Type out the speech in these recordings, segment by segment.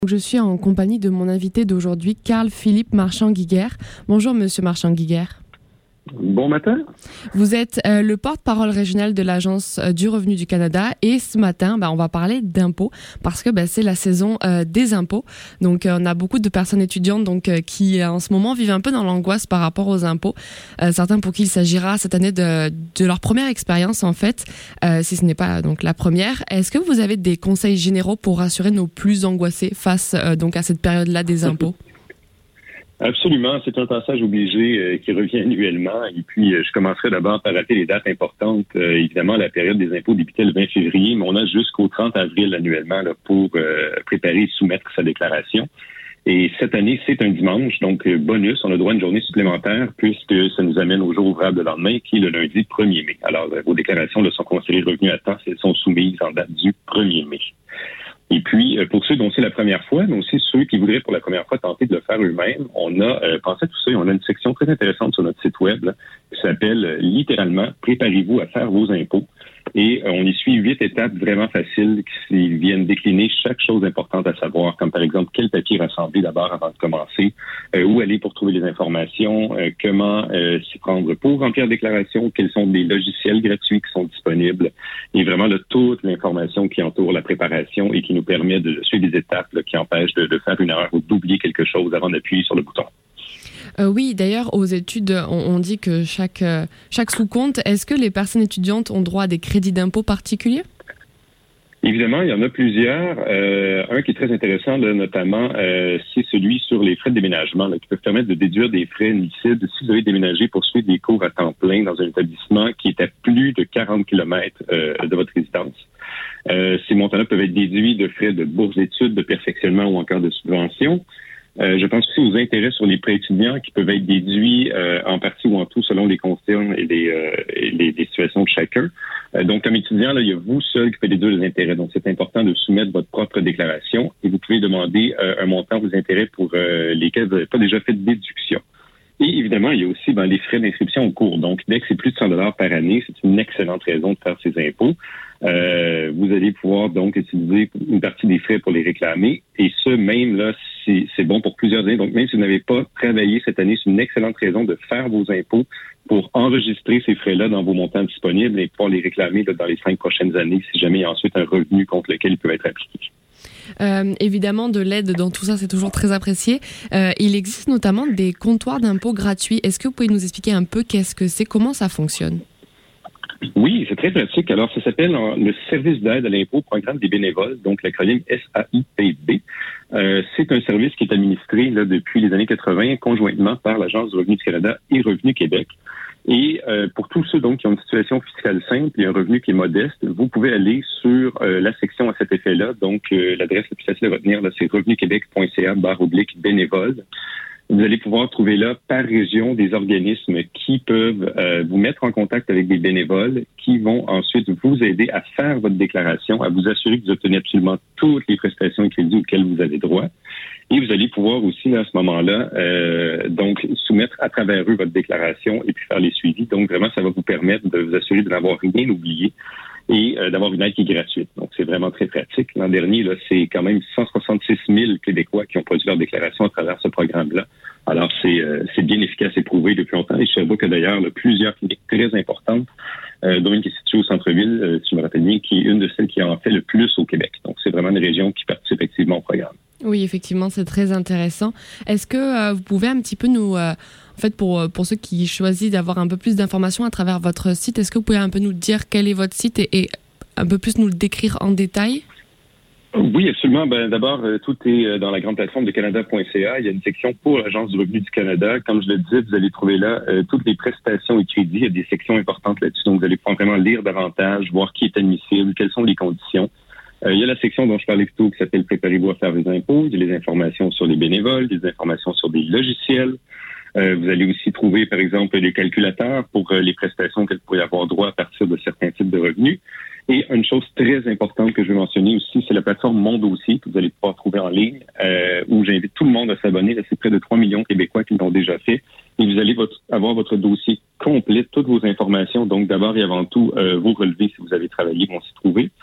Je suis en compagnie de mon invité d'aujourd'hui, Carl-Philippe Marchand-Guiguère. Bonjour, Monsieur Marchand-Guiguère. Bon matin. Vous êtes le porte-parole régional de l'Agence du revenu du Canada et ce matin, on va parler d'impôts parce que c'est la saison des impôts. Donc, on a beaucoup de personnes étudiantes qui, en ce moment, vivent un peu dans l'angoisse par rapport aux impôts. Certains pour qui il s'agira cette année de leur première expérience, en fait, si ce n'est pas donc la première. Est-ce que vous avez des conseils généraux pour rassurer nos plus angoissés face à cette période-là des impôts? Absolument, c'est un passage obligé qui revient annuellement. Et puis, je commencerai d'abord par rappeler les dates importantes. Évidemment, la période des impôts débutait le 20 février, mais on a jusqu'au 30 avril annuellement pour préparer et soumettre sa déclaration. Et cette année, c'est un dimanche, donc bonus, on a droit à une journée supplémentaire puisque ça nous amène au jour ouvrable de lendemain, qui est le lundi 1er mai. Alors, vos déclarations sont considérées revenues à temps, elles sont soumises en date du 1er mai. Et puis, pour ceux dont c'est la première fois, mais aussi ceux qui voudraient pour la première fois tenter de le faire eux-mêmes, on a pensé à tout ça et on a une section très intéressante sur notre site web qui s'appelle littéralement « Préparez-vous à faire vos impôts ». Et on y suit 8 étapes vraiment faciles qui viennent décliner chaque chose importante à savoir, comme par exemple quel papier rassembler d'abord avant de commencer, où aller pour trouver les informations, comment s'y prendre pour remplir la déclaration, quels sont les logiciels gratuits qui sont disponibles, et vraiment toute l'information qui entoure la préparation et qui nous permet de suivre des étapes qui empêchent de faire une erreur ou d'oublier quelque chose avant d'appuyer sur le bouton. Oui, d'ailleurs, aux études, on dit que chaque sous-compte, est-ce que les personnes étudiantes ont droit à des crédits d'impôt particuliers? Évidemment, il y en a plusieurs. Un qui est très intéressant, notamment, c'est celui sur les frais de déménagement, qui peuvent permettre de déduire des frais admissibles si vous avez déménagé pour suivre des cours à temps plein dans un établissement qui est à plus de 40 km de votre résidence. Ces montants-là peuvent être déduits de frais de bourse d'études, de perfectionnement ou encore de subventions. Je pense aussi aux intérêts sur les prêts étudiants qui peuvent être déduits en partie ou en tout selon les concerns et les situations de chacun. Donc, comme étudiant, il y a vous seul qui pouvez déduire les intérêts. Donc, c'est important de soumettre votre propre déclaration et vous pouvez demander un montant aux intérêts pour lesquels vous n'avez pas déjà fait de déduction. Et évidemment, il y a aussi les frais d'inscription au cours. Donc, dès que c'est plus de 100 $ par année, c'est une excellente raison de faire ces impôts. Vous allez pouvoir donc utiliser une partie des frais pour les réclamer. Et ce, même là, c'est bon pour plusieurs années. Donc, même si vous n'avez pas travaillé cette année, c'est une excellente raison de faire vos impôts pour enregistrer ces frais-là dans vos montants disponibles et pouvoir les réclamer dans les 5 prochaines années si jamais il y a ensuite un revenu contre lequel ils peuvent être appliqués. Évidemment, de l'aide dans tout ça, c'est toujours très apprécié. Il existe notamment des comptoirs d'impôts gratuits. Est-ce que vous pouvez nous expliquer un peu qu'est-ce que c'est, comment ça fonctionne? Oui, c'est très pratique. Alors, ça s'appelle le Service d'aide à l'impôt Programme des bénévoles, donc l'acronyme SAIPB. C'est un service qui est administré depuis les années 80 conjointement par l'Agence du revenu du Canada et Revenu Québec. Et pour tous ceux donc qui ont une situation fiscale simple et un revenu qui est modeste, vous pouvez aller sur la section à cet effet-là. Donc, l'adresse la plus facile à retenir, c'est revenuquebec.ca/bénévole. Vous allez pouvoir trouver là, par région, des organismes qui peuvent vous mettre en contact avec des bénévoles qui vont ensuite vous aider à faire votre déclaration, à vous assurer que vous obtenez absolument toutes les prestations et crédits auxquels vous avez droit. Et vous allez pouvoir aussi, à ce moment-là, donc soumettre à travers eux votre déclaration et puis faire les suivis. Donc, vraiment, ça va vous permettre de vous assurer de n'avoir rien oublié et d'avoir une aide qui est gratuite. Donc, c'est vraiment très pratique. L'an dernier, c'est quand même 166 000 Québécois qui ont produit leur déclaration à travers ce programme-là. Alors, c'est bien efficace et prouvé depuis longtemps. Et Sherbrooke a d'ailleurs plusieurs cliniques très importantes, dont une qui est située au centre-ville, si je me rappelle bien, qui est une de celles qui en fait le plus au Québec. Donc, c'est vraiment une région qui participe activement au programme. Oui, effectivement, c'est très intéressant. Est-ce que vous pouvez un petit peu nous... pour ceux qui choisissent d'avoir un peu plus d'informations à travers votre site, est-ce que vous pouvez un peu nous dire quel est votre site et un peu plus nous le décrire en détail? Oui, absolument. D'abord, tout est dans la grande plateforme de canada.ca. Il y a une section pour l'Agence du revenu du Canada. Comme je le disais, vous allez trouver là toutes les prestations et crédits. Il y a des sections importantes là-dessus. Donc, vous allez pouvoir vraiment lire davantage, voir qui est admissible, quelles sont les conditions. Il y a la section dont je parlais plus tôt qui s'appelle « Préparez-vous à faire vos impôts ». Il y a les informations sur les bénévoles, des informations sur des logiciels. Vous allez aussi trouver, par exemple, des calculateurs pour les prestations que vous pourrez avoir droit à partir de certains types de revenus. Et une chose très importante que je veux mentionner aussi, c'est la plateforme Mon Dossier que vous allez pouvoir trouver en ligne, où j'invite tout le monde à s'abonner. Là, c'est près de 3 millions de Québécois qui l'ont déjà fait. Et vous allez avoir votre dossier complet, toutes vos informations. Donc, d'abord et avant tout, vos relevés, si vous avez travaillé, vont s'y trouver.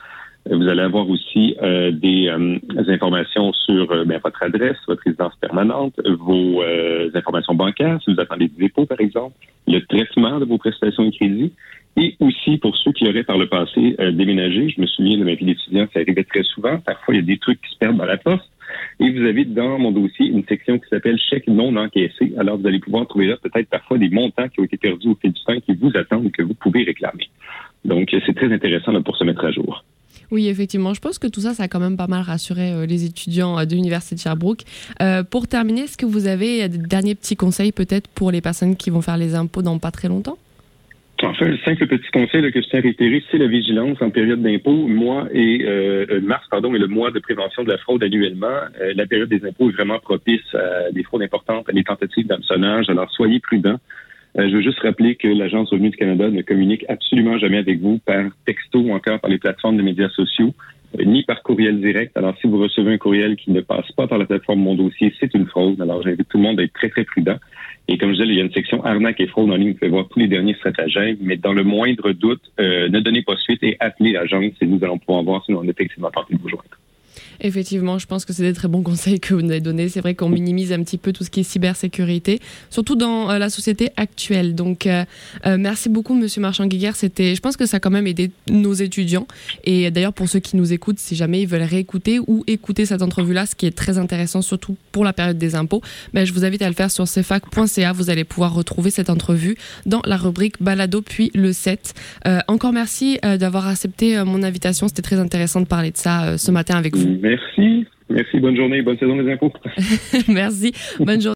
Vous allez avoir aussi des informations sur votre adresse, votre résidence permanente, vos informations bancaires, si vous attendez des dépôts, par exemple, le traitement de vos prestations et crédits, et aussi pour ceux qui auraient par le passé déménagé. Je me souviens de ma vie d'étudiant, ça arrivait très souvent. Parfois, il y a des trucs qui se perdent dans la poste. Et vous avez dans mon dossier une section qui s'appelle « Chèque non encaissé ». Alors, vous allez pouvoir trouver là peut-être parfois des montants qui ont été perdus au fil du temps qui vous attendent et que vous pouvez réclamer. Donc, c'est très intéressant là, pour se mettre à jour. Oui, effectivement. Je pense que tout ça, ça a quand même pas mal rassuré les étudiants de l'Université de Sherbrooke. Pour terminer, est-ce que vous avez des derniers petits conseils peut-être pour les personnes qui vont faire les impôts dans pas très longtemps? Enfin, le simple petit conseil que je tiens à réitérer, c'est la vigilance en période d'impôt. Mars est le mois de prévention de la fraude annuellement. La période des impôts est vraiment propice à des fraudes importantes, à des tentatives d'hameçonnage. Alors, soyez prudents. Je veux juste rappeler que l'Agence Revenu du Canada ne communique absolument jamais avec vous par texto ou encore par les plateformes de médias sociaux, ni par courriel direct. Alors, si vous recevez un courriel qui ne passe pas par la plateforme Mon Dossier, c'est une fraude. Alors, j'invite tout le monde à être très, très prudent. Et comme je disais, il y a une section arnaque et fraude en ligne. Vous pouvez voir tous les derniers stratagèmes. Mais dans le moindre doute, ne donnez pas suite et appelez l'agence et nous allons pouvoir voir si nous on a effectivement tenté de vous joindre. Effectivement, je pense que c'est des très bons conseils que vous nous avez donnés. C'est vrai qu'on minimise un petit peu tout ce qui est cybersécurité, surtout dans la société actuelle. Donc, merci beaucoup, Monsieur Marchand-Guéguerre. Je pense que ça a quand même aidé nos étudiants. Et d'ailleurs, pour ceux qui nous écoutent, si jamais ils veulent réécouter ou écouter cette entrevue-là, ce qui est très intéressant, surtout pour la période des impôts, je vous invite à le faire sur cfac.ca. Vous allez pouvoir retrouver cette entrevue dans la rubrique Balado, puis le 7. Encore merci d'avoir accepté mon invitation. C'était très intéressant de parler de ça ce matin avec vous. Merci. Bonne journée, bonne saison des impôts. Merci. Bonne journée.